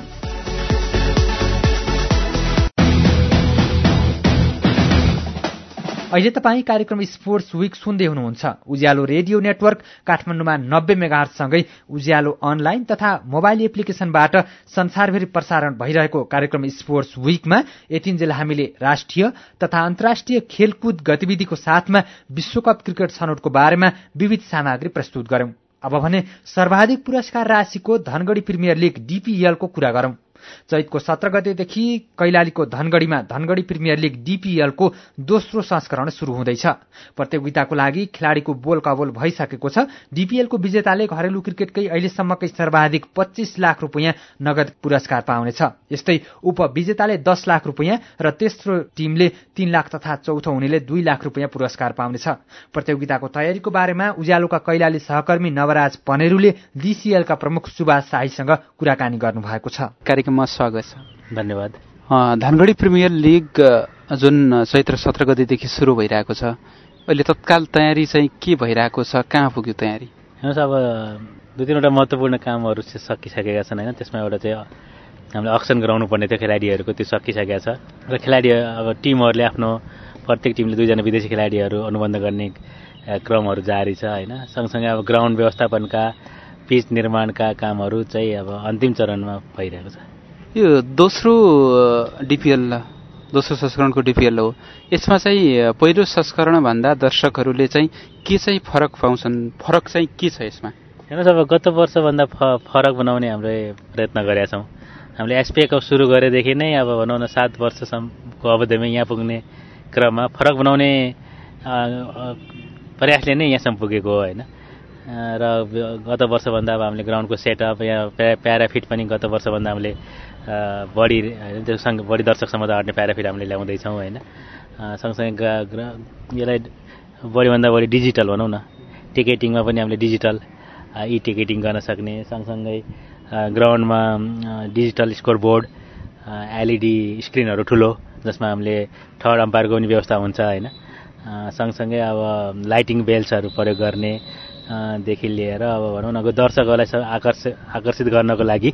Speaker 1: अहिले तपाईँ कार्यक्रम स्पोर्ट्स वीक सुन्दै हुनुहुन्छ। उज्यालो रेडियो नेटवर्क काठमाडौँमा नब्बे मेगाहर्जसँगै उज्यालो अनलाइन तथा मोबाइल एप्लिकेशनबाट संसारभरि प्रसारण भइरहेको कार्यक्रम स्पोर्ट्स वीकमा यतिन्जेल हामीले राष्ट्रिय तथा अन्तर्राष्ट्रिय खेलकुद गतिविधिको साथमा विश्वकप क्रिकेट छनौटको बारेमा विविध सामग्री प्रस्तुत गर्यौं। अब भने सर्वाधिक पुरस्कार राशिको धनगढ़ी प्रिमियर लीग डीपीएलको कुरा गरौं। चैतको सत्र गतेदेखि कैलालीको धनगढ़ीमा धनगढ़ी प्रिमियर लीग डीपीएलको दोस्रो संस्करण शुरू हुँदैछ। प्रतियोगिताको लागि खेलाड़ीको बोल कबोल भइसकेको छ। डीपीएलको विजेताले घरेलु क्रिकेटकै अहिलेसम्मकै सर्वाधिक पच्चीस लाख रुपियाँ नगद पुरस्कार पाउनेछ। यस्तै उपविजेताले दस लाख रुपियाँ र तेस्रो टीमले तीन लाख तथा चौथो हुनेले दुई लाख रुपियाँ पुरस्कार पाउनेछ। प्रतियोगिताको तयारीको बारेमा उज्यालोका कैलाली सहकर्मी नवराज पनेरूले डीसीएलका प्रमुख सुभाष शाहीसँग कुराकानी गर्नुभएको छ।
Speaker 3: कार्यक्रममा स्वागत छ।
Speaker 4: धन्यवाद।
Speaker 3: धनगढ़ी प्रिमियर लीग जुन चैत्र सत्र गतेदेखि सुरु भइरहेको छ, अहिले तत्काल तयारी चाहिँ के भइरहेको छ, कहाँ पुग्यो तयारी?
Speaker 4: हेर्नुहोस्, अब दुई तिनवटा महत्त्वपूर्ण कामहरू चाहिँ सकिसकेका छन् होइन। त्यसमा एउटा चाहिँ हामीले अक्सन गराउनु पर्ने थियो खेलाडीहरूको, त्यो सकिसकेका छ र खेलाडी अब टिमहरूले आफ्नो प्रत्येक टिमले दुईजना विदेशी खेलाडीहरू अनुबन्ध गर्ने क्रमहरू जारी छ होइन। सँगसँगै अब ग्राउन्ड व्यवस्थापनका पिच निर्माणका कामहरू चाहिँ अब अन्तिम चरणमा भइरहेको छ।
Speaker 3: यो दोस्रो डीपीएल दोस्रो संस्करणको डीपीएल हो। यसमा चाहिँ पहिलो संस्करणभन्दा दर्शकहरूले चाहिँ के चाहिँ फरक पाउँछन्? फरक चाहिँ के छ यसमा?
Speaker 4: हेर्नुहोस्, अब गत वर्षभन्दा फरक बनाउने हामीले प्रयत्न गरेका छौँ। हामीले एसपीए कप सुरु गरेदेखि नै अब भनौँ न सात वर्षसम्मको अवधिमा यहाँ पुग्ने क्रममा फरक बनाउने प्रयासले नै यहाँसम्म पुगेको हो होइन। र गत वर्षभन्दा अब हामीले ग्राउन्डको सेटअप यहाँ प्याराफिट पनि गत वर्षभन्दा हामीले बढी होइन बढी दर्शकसम्म अट्ने प्याराफिट हामीले ल्याउँदैछौँ होइन। सँगसँगै यसलाई बढीभन्दा बढी डिजिटल भनौँ न, टिकेटिङमा पनि हामीले डिजिटल ई टिकेटिङ गर्न सक्ने, सँगसँगै ग्राउन्डमा डिजिटल स्कोर बोर्ड, एलइडी स्क्रिनहरू ठुलो जसमा हामीले थर्ड अम्पायरको पनि व्यवस्था हुन्छ होइन। सँगसँगै अब लाइटिङ बेल्सहरू प्रयोग गर्ने देखि लिएर अब भनौँ न दर्शकहरूलाई आकर्षित आकर्षित गर्नको लागि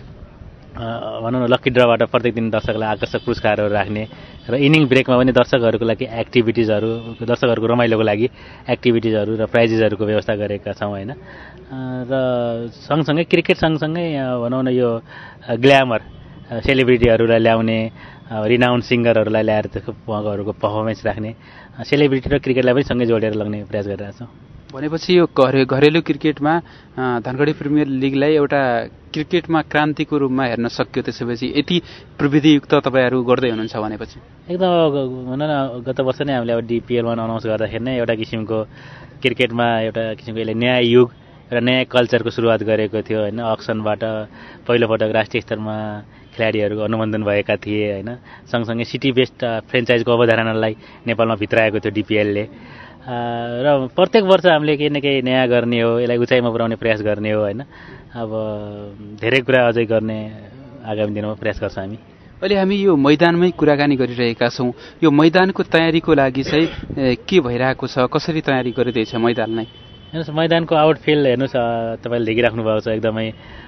Speaker 4: भनौँ न लक्की ड्रबाट प्रत्येक दिन दर्शकलाई आकर्षक पुरस्कारहरू राख्ने र इनिङ ब्रेकमा पनि दर्शकहरूको लागि एक्टिभिटिजहरू, दर्शकहरूको रमाइलोको लागि एक्टिभिटिजहरू र प्राइजेसहरूको व्यवस्था गरेका छौँ होइन। र सँगसँगै क्रिकेट सँगसँगै भनौँ न यो ग्ल्यामर सेलिब्रिटीहरूलाई ल्याउने, रिनाउन्ड सिङ्गरहरूलाई ल्याएर उहाँहरूको पर्फर्मेन्स राख्ने, सेलिब्रिटी र क्रिकेटलाई पनि सँगै जोडेर लग्ने प्रयास गरिरहेका छौँ।
Speaker 3: भनेपछि यो घरे घरेलु क्रिकेटमा धनगढ़ी प्रिमियर लिगलाई एउटा क्रिकेटमा क्रान्तिको रूपमा हेर्न सक्यो। त्यसपछि यति प्रविधियुक्त तपाईँहरू गर्दै हुनुहुन्छ भनेपछि
Speaker 4: एकदम भनौँ न गत वर्ष नै हामीले अब डिपिएलमा अनाउन्स गर्दाखेरि नै एउटा किसिमको क्रिकेटमा एउटा किसिमको यसले नयाँ युग र नयाँ कल्चरको सुरुवात गरेको थियो होइन। अक्सनबाट पहिलोपटक राष्ट्रिय स्तरमा खेलाडीहरूको अनुमोदन भएका थिए होइन। सँगसँगै सिटी बेस्ड फ्रेन्चाइजको अवधारणालाई नेपालमा भित्राएको थियो डिपिएलले। र प्रत्येक वर्ष हामीले केही न केही नयाँ गर्ने हो, यसलाई उचाइमा पुर्याउने प्रयास गर्ने हो होइन। अब धेरै कुरा अझै गर्ने आगामी दिनमा प्रयास गर्छौँ हामी।
Speaker 3: अहिले हामी यो मैदानमै कुराकानी गरिरहेका छौँ। यो मैदानको तयारीको लागि चाहिँ के भइरहेको छ, कसरी तयारी गरिँदैछ मैदानलाई?
Speaker 4: हेर्नुहोस्, मैदानको आउटफिल्ड हेर्नुहोस्, तपाईँले देखिराख्नु भएको छ, एकदमै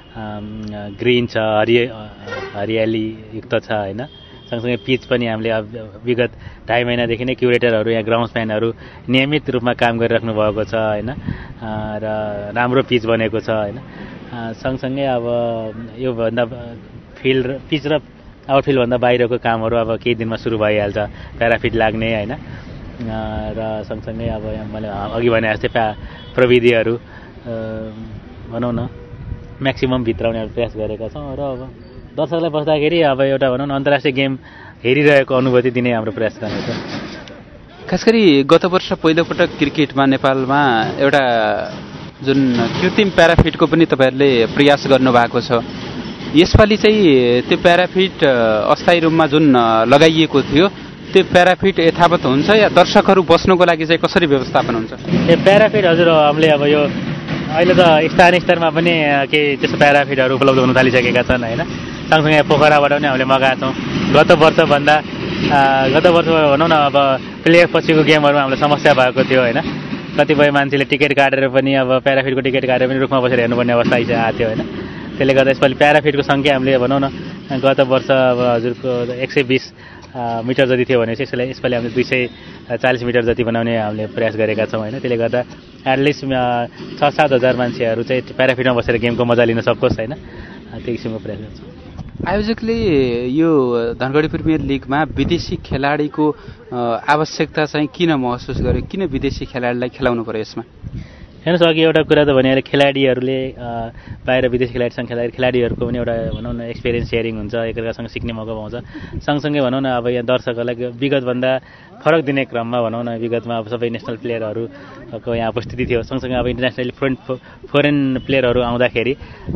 Speaker 4: ग्रिन छ, हरिया हरियालीयुक्त छ होइन। सँगसँगै पिच पनि हामीले विगत ढाई महिनादेखि नै क्युरेटरहरू यहाँ ग्राउन्ड्सम्यानहरू नियमित रूपमा काम गरिराख्नु भएको छ होइन। र राम्रो पिच बनेको छ होइन। सँगसँगै अब योभन्दा फिल्ड पिच र आउटफिल्डभन्दा बाहिरको कामहरू अब केही दिनमा सुरु भइहाल्छ, प्याराफिट लाग्ने होइन। र सँगसँगै अब मैले अघि भने जस्तै प्या प्रविधिहरू भनौँ न म्याक्सिमम भित्राउने प्रयास गरेका छौँ। र अब दर्शकलाई बस्दाखेरि अब एउटा भनौँ न अन्तर्राष्ट्रिय गेम हेरिरहेको अनुभूति दिने हाम्रो प्रयास रहनेछ।
Speaker 3: खास गरी गत वर्ष पहिलोपटक क्रिकेटमा नेपालमा एउटा जुन कृत्रिम प्याराफिटको पनि तपाईँहरूले प्रयास गर्नुभएको छ, यसपालि चाहिँ त्यो प्याराफिट अस्थायी रूपमा जुन लगाइएको थियो त्यो प्याराफिट यथावत हुन्छ या दर्शकहरू बस्नको लागि चाहिँ कसरी व्यवस्थापन हुन्छ?
Speaker 4: ए प्याराफिट हजुर हामीले अब यो अहिले त स्थानीय स्तरमा पनि केही त्यस्तो प्याराफिटहरू उपलब्ध हुन थालिसकेका छन् होइन। सँगसँगै पोखराबाट पनि हामीले मगाएका छौँ। गत वर्षभन्दा गत वर्ष भनौँ न अब प्ले अफ पछिको गेमहरूमा हामीलाई समस्या भएको थियो होइन। कतिपय मान्छेले टिकट काटेर पनि अब प्याराफिटको टिकट काटेर पनि रुखमा बसेर हेर्नुपर्ने अवस्था आइसकेको थियो होइन। त्यसले गर्दा यसपालि प्याराफिटको सङ्ख्या हामीले भनौँ न गत वर्ष अब हजुरको एक सय बिस मिटर जति थियो भने यसलाई यसपालि हामीले दुई सय चालिस मिटर जति बनाउने हामीले प्रयास गरेका छौँ होइन। त्यसले गर्दा एटलिस्ट छ सात हजार मान्छेहरू चाहिँ प्याराफिटमा बसेर गेमको मजा लिन सकोस् होइन, त्यो किसिमको प्रयास गर्छौँ।
Speaker 3: आयोजकले यो धनगढी प्रिमियर लिगमा विदेशी खेलाडीको आवश्यकता चाहिँ किन महसुस गर्यो, किन विदेशी खेलाडीलाई खेलाउनु पर्यो यसमा?
Speaker 4: हेर्नुहोस्, अघि एउटा कुरा त भने खेलाडीहरूले बाहिर विदेशी खेलाडीसँग खेल्दाखेरि खेलाडीहरूको पनि एउटा भनौँ न एक्सपिरियन्स सेयरिङ हुन्छ, एकअर्कासँग सिक्ने मौका पाउँछ। सँगसँगै भनौँ न अब यहाँ दर्शकहरूलाई विगतभन्दा फरक दिने क्रममा भनौँ न विगतमा अब सबै नेसनल प्लेयरहरूको यहाँ उपस्थिति थियो। सँगसँगै अब इन्टरनेसनल फोरेन फोरेन प्लेयरहरू आउँदाखेरि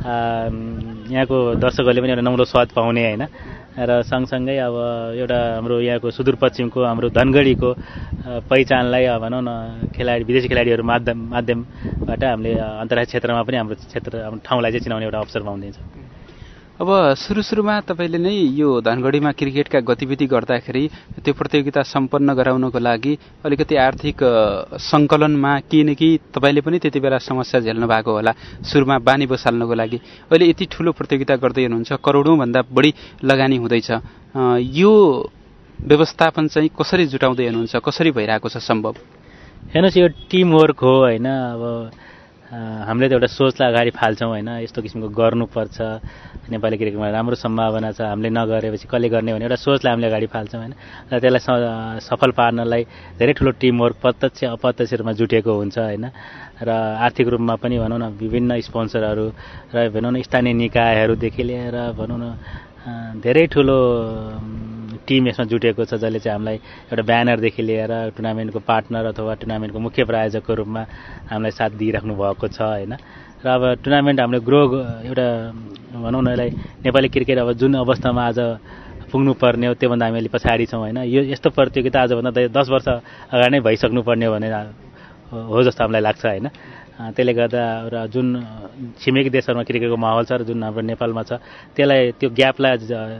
Speaker 4: यहाँको दर्शकहरूले पनि एउटा नौलो स्वाद पाउने होइन। र सँगसँगै अब एउटा हाम्रो यहाँको सुदूरपश्चिमको हाम्रो धनगढीको पहिचानलाई भनौँ न खेलाडी विदेशी खेलाडीहरू माध्यम माध्यमबाट हामीले अन्तर्राष्ट्रिय क्षेत्रमा पनि हाम्रो क्षेत्र हाम्रो ठाउँलाई चाहिँ चिनाउने एउटा अवसर पाउँदैछ।
Speaker 3: अब सुरु सुरुमा तपाईँले नै यो धनगढीमा क्रिकेटका गतिविधि गर्दाखेरि त्यो प्रतियोगिता सम्पन्न गराउनको लागि अलिकति आर्थिक सङ्कलनमा केही न केही तपाईँले पनि त्यति बेला समस्या झेल्नु भएको होला सुरुमा बानी बसाल्नको लागि। अहिले यति ठुलो प्रतियोगिता गर्दै हुनुहुन्छ, करोडौँभन्दा बढी लगानी हुँदैछ, यो व्यवस्थापन चाहिँ कसरी जुटाउँदै हुनुहुन्छ, कसरी भइरहेको छ सम्भव?
Speaker 4: हेर्नुहोस्, यो टिमवर्क हो होइन। अब हामीले त एउटा सोचलाई अगाडि फाल्छौँ होइन, यस्तो किसिमको गर्नुपर्छ, नेपाली क्रिकेटमा राम्रो सम्भावना छ, हामीले नगरेपछि कसले गर्ने भने एउटा सोचलाई हामीले अगाडि फाल्छौँ होइन। र त्यसलाई सफल पार्नलाई धेरै ठुलो टिमवर्क प्रत्यक्ष अप्रत्यक्ष रूपमा जुटेको हुन्छ होइन। र आर्थिक रूपमा पनि भनौँ न विभिन्न स्पोन्सरहरू र भनौँ न स्थानीय निकायहरूदेखि लिएर भनौँ न धेरै ठुलो टिम यसमा जुटेको छ, जसले चाहिँ हामीलाई एउटा ब्यानरदेखि लिएर टुर्नामेन्टको पार्टनर अथवा टुर्नामेन्टको मुख्य प्रायोजकको रूपमा हामीलाई साथ दिइराख्नु भएको छ होइन। र अब टुर्नामेन्ट हामीले ग्रो एउटा भनौँ न यसलाई नेपाली क्रिकेट अब जुन अवस्थामा आज पुग्नुपर्ने हो त्योभन्दा हामी अलि पछाडि छौँ होइन। यो यस्तो प्रतियोगिता आजभन्दा दस वर्ष अगाडि नै भइसक्नुपर्ने हो भने हो जस्तो हामीलाई लाग्छ होइन। त्यसले गर्दा र जुन छिमेकी देशहरूमा क्रिकेटको माहौल छ र जुन हाम्रो नेपालमा छ त्यसलाई त्यो ग्यापलाई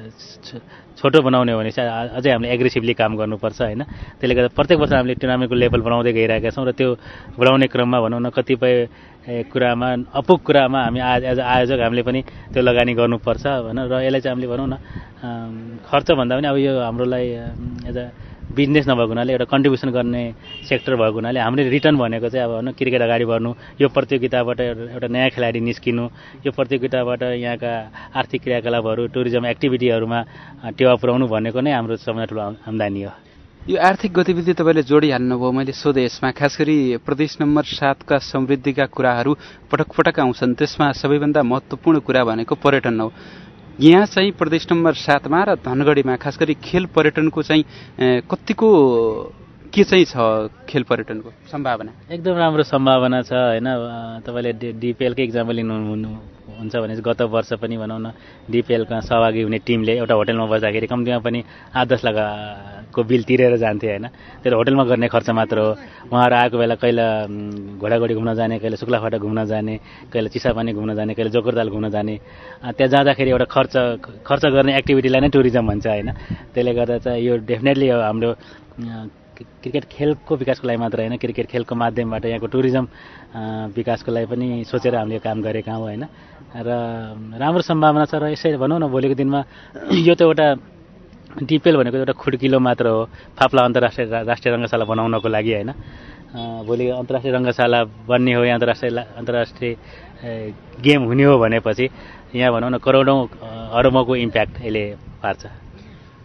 Speaker 4: छोटो बनाउने हो भने चाहिँ अझै हामीले एग्रेसिभली काम गर्नुपर्छ होइन। त्यसले गर्दा प्रत्येक वर्ष हामीले टुर्नामेन्टको लेभल बढाउँदै गइरहेका छौँ र त्यो बढाउने क्रममा भनौँ न कतिपय कुरामा अपुग कुरामा हामी एज आयोजक हामीले पनि त्यो लगानी गर्नुपर्छ होइन। र यसलाई चाहिँ हामीले भनौँ न खर्च भन्दा पनि अब यो हाम्रोलाई एज अ बिजनेस नभएको हुनाले एउटा कन्ट्रिब्युसन गर्ने सेक्टर भएको हुनाले हामीले रिटर्न भनेको चाहिँ अब भनौँ क्रिकेट अगाडि बढ्नु, यो प्रतियोगिताबाट एउटा नयाँ खेलाडी निस्किनु, यो प्रतियोगिताबाट यहाँका आर्थिक क्रियाकलापहरू टुरिज्म एक्टिभिटीहरूमा टेवा पुर्याउनु भनेको नै हाम्रो सबभन्दा ठुलो आम्दानी हो।
Speaker 3: यो आर्थिक गतिविधि तपाईँले जोडिहाल्नुभयो, मैले सोधेँ यसमा खास गरी प्रदेश नम्बर सातका समृद्धिका कुराहरू पटक पटक आउँछन्, त्यसमा सबैभन्दा महत्त्वपूर्ण कुरा भनेको पर्यटन हो। यहाँ चाहिँ प्रदेश नम्बर सातमा र धनगढीमा खास गरी खेल पर्यटनको चाहिँ कतिको के चाहिँ छ खेल पर्यटनको सम्भावना? एकदम
Speaker 4: राम्रो सम्भावना छ होइन। तपाईँले डिपिएलकै इक्जाम्पल लिनु हुन्छ भने गत वर्ष पनि भनौँ न डिपिएलका सहभागी हुने टिमले एउटा होटलमा बस्दाखेरि कम्तीमा पनि आठ दस लाखको बिल तिरेर जान्थे होइन। त्यो होटलमा गर्ने खर्च मात्र हो। उहाँहरू आएको बेला कहिले घोडाघोडी घुम्न जाने, कहिले शुक्लाफाटा घुम्न जाने, कहिले चिसापानी घुम्न जाने, कहिले जोकरताल घुम्न जाने, त्यहाँ जाँदाखेरि एउटा खर्च खर्च गर्ने एक्टिभिटीलाई नै टुरिज्म भन्छ होइन। त्यसले गर्दा चाहिँ यो डेफिनेटली हाम्रो क्रिकेट खेलको विकासको लागि मात्र होइन, क्रिकेट खेलको माध्यमबाट यहाँको टुरिज्म विकासको लागि पनि सोचेर हामीले काम गरेका हौँ होइन। र राम्रो सम्भावना छ। र यसै भनौँ न भोलिको दिनमा यो त एउटा डिपिएल भनेको एउटा खुड्किलो मात्र हो फाप्ला अन्तर्राष्ट्रिय राष्ट्रिय रङ्गशाला बनाउनको लागि होइन। भोलि अन्तर्राष्ट्रिय रङ्गशाला बन्ने हो, यहाँ अन्तर्राष्ट्रिय अन्तर्राष्ट्रिय गेम हुने हो भनेपछि यहाँ भनौँ न करोडौँ अरबौँको इम्प्याक्ट यसले पार्छ।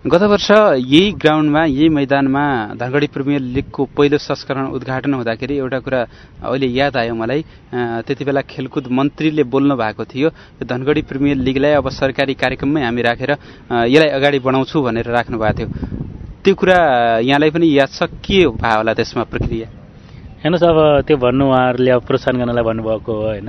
Speaker 3: गत वर्ष यही ग्राउन्डमा यही मैदानमा धनगढी प्रिमियर लिगको पहिलो संस्करण उद्घाटन हुँदाखेरि एउटा कुरा अहिले याद आयो मलाई। त्यति बेला खेलकुद मन्त्रीले बोल्नु भएको थियो, यो धनगढी प्रिमियर लिगलाई अब सरकारी कार्यक्रममै हामी राखेर यसलाई अगाडि बढाउँछु भनेर राख्नु भएको थियो। त्यो कुरा यहाँलाई पनि याद छ, के भयो होला त्यसमा प्रक्रिया?
Speaker 4: हेर्नुहोस्, अब त्यो भन्नु उहाँहरूले अब प्रोत्साहन गर्नलाई भन्नुभएको हो होइन।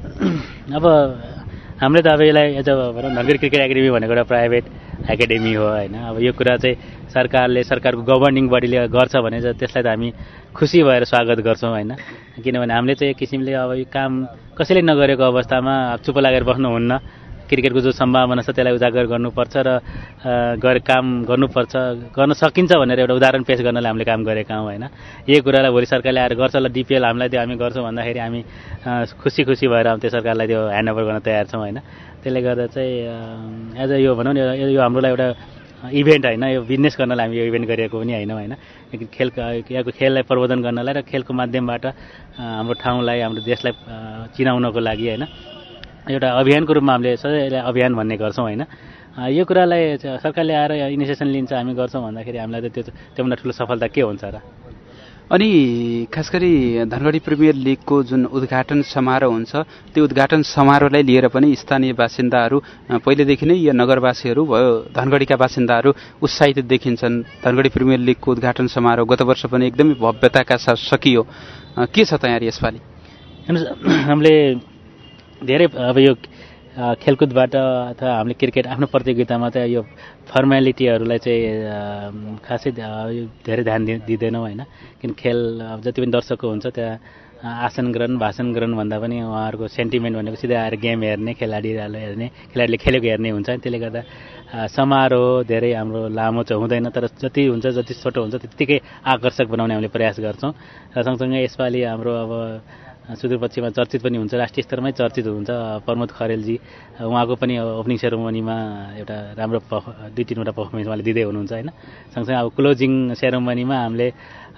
Speaker 4: अब हामीले त अब यसलाई एज अ भनौँ धनगढी क्रिकेट एकाडेमी भनेको एउटा प्राइभेट एकाडेमी हो होइन। अब यो कुरा चाहिँ सरकारले सरकारको गभर्निङ बडीले गर्छ भने त्यसलाई त हामी खुसी भएर स्वागत गर्छौँ होइन। किनभने हामीले चाहिँ एक किसिमले अब यो काम कसैले नगरेको अवस्थामा चुप लागेर बस्नुहुन्न। क्रिकेटको जो सम्भावना छ त्यसलाई उजागर गर्नुपर्छ र गरे काम गर्नुपर्छ, गर्न सकिन्छ भनेर एउटा उदाहरण पेश गर्नलाई हामीले काम गरेका हौँ होइन। यही कुरालाई भोलि सरकारले आएर गर्छ ल डिपिएल हामीलाई त्यो हामी गर्छौँ भन्दाखेरि हामी खुसी खुसी भएर त्यो सरकारलाई त्यो ह्यान्डओभर गर्न तयार छौँ होइन। त्यसले गर्दा चाहिँ एज अ यो भनौँ न यो हाम्रो लागि एउटा इभेन्ट होइन, यो बिजनेस गर्नलाई हामी यो इभेन्ट गरेको पनि होइन होइन। खेल यहाँको खेललाई प्रवर्धन गर्नलाई र खेलको माध्यमबाट हाम्रो ठाउँलाई हाम्रो देशलाई चिनाउनको लागि होइन एउटा अभियानको रूपमा हामीले सधैँ यसलाई अभियान भन्ने गर्छौँ होइन। यो कुरालाई सरकारले आएर इनिसिएसन लिन्छ हामी गर्छौँ भन्दाखेरि हामीलाई त त्यो त्योभन्दा ठुलो सफलता के हुन्छ र?
Speaker 3: अनि खास गरी धनगढी प्रिमियर लिगको जुन उद्घाटन समारोह हुन्छ त्यो उद्घाटन समारोहलाई लिएर पनि स्थानीय बासिन्दाहरू पहिलेदेखि नै या नगरवासीहरू भयो धनगढीका बासिन्दाहरू उत्साहित देखिन्छन्। धनगढी प्रिमियर लिगको उद्घाटन समारोह गत वर्ष पनि एकदमै भव्यताका साथ सकियो। के छ तयारी यसपालि?
Speaker 4: हेर्नुहोस्, हामीले धेरै अब यो खेलकुदबाट अथवा हामीले क्रिकेट आफ्नो प्रतियोगितामा त यो फर्मेलिटीहरूलाई चाहिँ खासै धेरै ध्यान दिँदैनौँ होइन। किन खेल अब जति पनि दर्शकको हुन्छ त्यहाँ आसन ग्रहण भाषण ग्रहण भन्दा पनि उहाँहरूको सेन्टिमेन्ट भनेको सिधै आएर गेम हेर्ने, खेलाडीहरूलाई हेर्ने, खेलाडीले खेलेको हेर्ने हुन्छ। त्यसले गर्दा समारोह धेरै हाम्रो लामो चाहिँ हुँदैन, तर जति हुन्छ जति छोटो हुन्छ त्यत्तिकै आकर्षक बनाउने हामीले प्रयास गर्छौँ। र सँगसँगै यसपालि हाम्रो अब सुदूरपश्चिममा चर्चित पनि हुन्छ, राष्ट्रिय स्तरमै चर्चित हुन्छ प्रमोद खरेलजी, उहाँको पनि ओपनिङ सेरोमनीमा एउटा राम्रो दुई तिनवटा पर्फर्मेन्स उहाँले दिँदै हुनुहुन्छ होइन। सँगसँगै अब क्लोजिङ सेरोमनीमा हामीले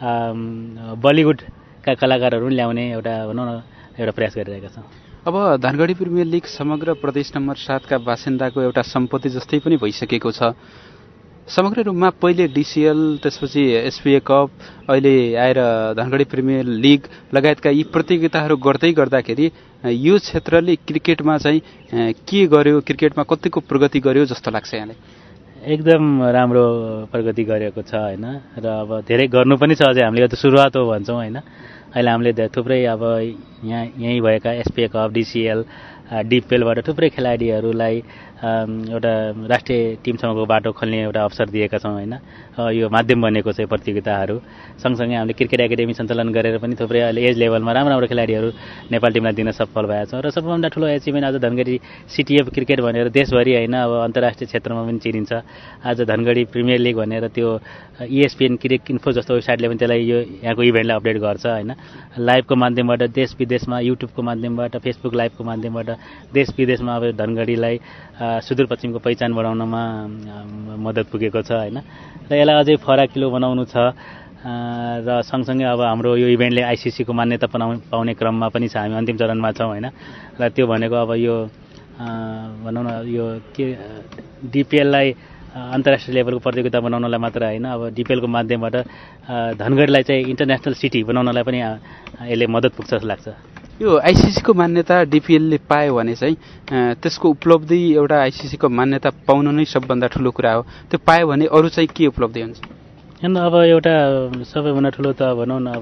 Speaker 4: बलिउडका कलाकारहरू पनि ल्याउने एउटा भनौँ न एउटा प्रयास गरिरहेका छौँ।
Speaker 3: अब धनगढी प्रिमियर लिग समग्र प्रदेश नम्बर सातका बासिन्दाको एउटा सम्पत्ति जस्तै पनि भइसकेको छ। समग्र रूपमा पहिले डिसिएल, त्यसपछि एसपिए कप, अहिले आएर धनगढी प्रिमियर लिग लगायतका यी प्रतियोगिताहरू गर्दै गर्दाखेरि यो क्षेत्रले क्रिकेटमा चाहिँ के गर्यो, क्रिकेटमा कतिको प्रगति गर्यो जस्तो लाग्छ यहाँलाई?
Speaker 4: एकदम राम्रो प्रगति गरेको छ होइन। र अब धेरै गर्नु पनि छ अझै। हामीले यो त सुरुवात हो भन्छौँ होइन। अहिले हामीले थुप्रै अब यहाँ यहीँ भएका एसपिए कप, डिसिएल, डिपिएलबाट थुप्रै खेलाडीहरूलाई एउटा राष्ट्रिय टिमसम्मको बाटो खोल्ने एउटा अवसर दिएका छौँ होइन। यो माध्यम बनेको छ प्रतियोगिताहरू। सँगसँगै हामीले क्रिकेट एकाडेमी सञ्चालन गरेर पनि थुप्रै अहिले एज लेभलमा राम्रो राम्रो खेलाडीहरू नेपाल टिमलाई दिन सफल भएका छौँ। र सबभन्दा ठुलो एचिभमेन्ट आज धनगढी सिटिएफ क्रिकेट भनेर देशभरि होइन अब अन्तर्राष्ट्रिय क्षेत्रमा पनि चिनिन्छ। आज धनगढी प्रिमियर लिग भनेर त्यो इएसपिएन क्रिकेट इन्फो जस्तो वेबसाइटले पनि त्यसलाई यो यहाँको इभेन्टलाई अपडेट गर्छ होइन। लाइभको माध्यमबाट देश विदेशमा, युट्युबको माध्यमबाट, फेसबुक लाइभको माध्यमबाट देश विदेशमा अब धनगढीलाई सुदूरपश्चिमको पहिचान बढाउनमा मद्दत पुगेको छ होइन। र यसलाई अझै फराकिलो बनाउनु छ। र सँगसँगै अब हाम्रो यो इभेन्टले आइसिसीको मान्यता पाउने क्रममा पनि छ, हामी अन्तिम चरणमा छौँ होइन। र त्यो भनेको अब यो भनौँ न यो के डिपिएललाई अन्तर्राष्ट्रिय लेभलको प्रतियोगिता बनाउनलाई मात्र होइन, अब डिपिएलको माध्यमबाट धनगढीलाई चाहिँ इन्टरनेसनल सिटी बनाउनलाई पनि यसले मद्दत पुग्छ जस्तो लाग्छ।
Speaker 3: यो आइसिसीको मान्यता डिपिएलले पायो भने चाहिँ त्यसको उपलब्धि एउटा आइसिसीको मान्यता पाउनु नै सबभन्दा ठुलो कुरा हो। त्यो पायो भने अरू चाहिँ के उपलब्धि हुन्छ?
Speaker 4: हेर्नु अब एउटा सबैभन्दा ठुलो त भनौँ न अब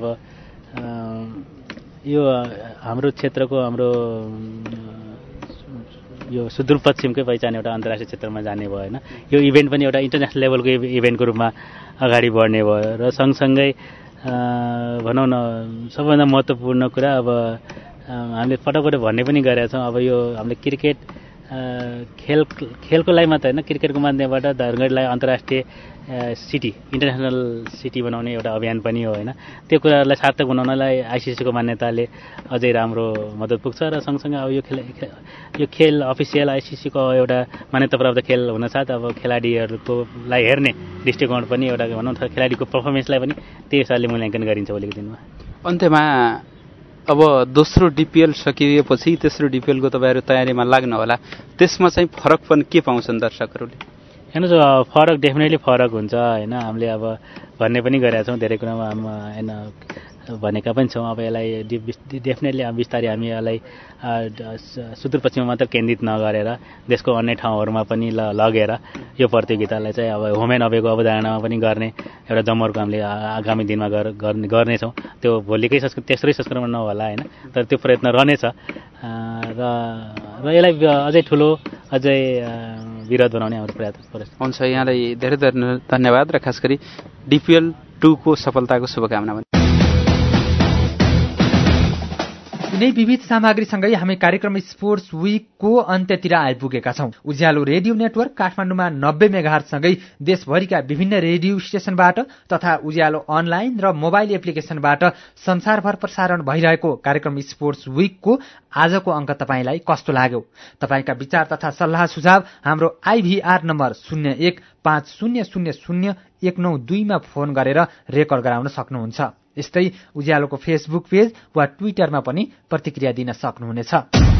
Speaker 4: यो हाम्रो क्षेत्रको हाम्रो यो सुदूरपश्चिमकै पहिचान एउटा अन्तर्राष्ट्रिय क्षेत्रमा जाने भयो होइन। यो इभेन्ट पनि एउटा इन्टरनेसनल लेभलको इभेन्टको रूपमा अगाडि बढ्ने भयो। र सँगसँगै भनौँ न सबैभन्दा महत्त्वपूर्ण कुरा अब हामीले पटक भन्ने पनि गरेका छौँ। अब यो हामीले क्रिकेट खेल खेलको लागि मात्र होइन, क्रिकेटको माध्यमबाट धनगढीलाई अन्तर्राष्ट्रिय सिटी, इन्टरनेसनल सिटी बनाउने एउटा अभियान पनि हो होइन। त्यो कुराहरूलाई सार्थक बनाउनलाई आइसिसीको मान्यताले अझै राम्रो मद्दत पुग्छ। र सँगसँगै अब यो खेल यो खेल अफिसियल आइसिसीको एउटा मान्यता प्राप्त खेल हुनसाथ अब खेलाडीहरूको लाई हेर्ने दृष्टिकोण पनि एउटा भनौँ न खेलाडीको पर्फर्मेन्सलाई पनि त्यही हिसाबले मूल्याङ्कन गरिन्छ भोलिको दिनमा।
Speaker 3: अन्त्यमा अब दोस्रो डिपिएल सकिएपछि तेस्रो डिपिएलको तपाईँहरू तयारीमा लाग्नु होला, त्यसमा चाहिँ फरक पनि के पाउँछन् दर्शकहरूले?
Speaker 4: हेर्नुहोस् फरक डेफिनेटली फरक हुन्छ होइन। हामीले अब भन्ने पनि गरेका छौँ धेरै कुरामा होइन भनेका पनि छौँ। अब यसलाई डेफिनेटली अब बिस्तारै हामी यसलाई सुदूरपश्चिममा मात्र केन्द्रित नगरेर देशको अन्य ठाउँहरूमा पनि ल लगेर यो प्रतियोगितालाई चाहिँ अब होम एन्ड अवेको अवधारणामा पनि गर्ने एउटा जमर्को हामीले आगामी दिनमा गर्ने गर्नेछौँ। त्यो भोलिकै संस्कृति तेस्रै संस्करणमा नहोला होइन, तर त्यो प्रयत्न रहनेछ र र यसलाई अझै ठुलो अझै विरोध बनाउने हाम्रो प्रयास
Speaker 3: हुन्छ। यहाँलाई धेरै धेरै धन्यवाद र खास गरी डिपिएल टूको सफलताको शुभकामना।
Speaker 1: यिनै विविध सामग्रीसँगै हामी कार्यक्रम स्पोर्ट्स विकको अन्त्यतिर आइपुगेका छौं। उज्यालो रेडियो नेटवर्क काठमाडौँमा नब्बे मेगाहर्जसँगै देशभरिका विभिन्न रेडियो स्टेशनबाट तथा उज्यालो अनलाइन र मोबाइल एप्लिकेशनबाट संसारभर प्रसारण भइरहेको कार्यक्रम स्पोर्ट्स विकको आजको अङ्क तपाईलाई कस्तो लाग्यो? तपाईका विचार तथा सल्लाह सुझाव हाम्रो आइभीआर नम्बर शून्य एक पाँच शून्य शून्य शून्य एक नौ दुईमा फोन गरेर रेकर्ड गराउन सक्नुहुन्छ। यस्तै उज्यालोको फेसबुक पेज वा ट्विटरमा पनि प्रतिक्रिया दिन सक्नुहुनेछ।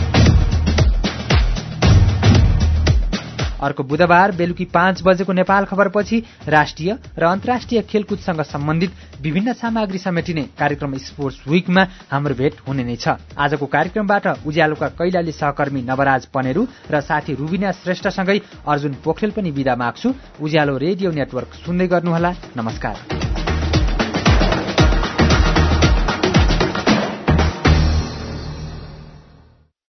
Speaker 1: अर्को बुधबार बेलुकी पाँच बजेको नेपाल खबरपछि राष्ट्रिय र अन्तर्राष्ट्रिय खेलकुदसँग सम्बन्धित विभिन्न सामग्री समेटिने कार्यक्रम स्पोर्ट्स विकमा हाम्रो भेट हुने नै छ। आजको कार्यक्रमबाट उज्यालोका कैलाली सहकर्मी नवराज पनेरू र साथी रुबिना श्रेष्ठसँगै अर्जुन पोखरेल पनि बिदा माग्छु। उज्यालो रेडियो नेटवर्क सुन्दै गर्नुहोला। नमस्कार।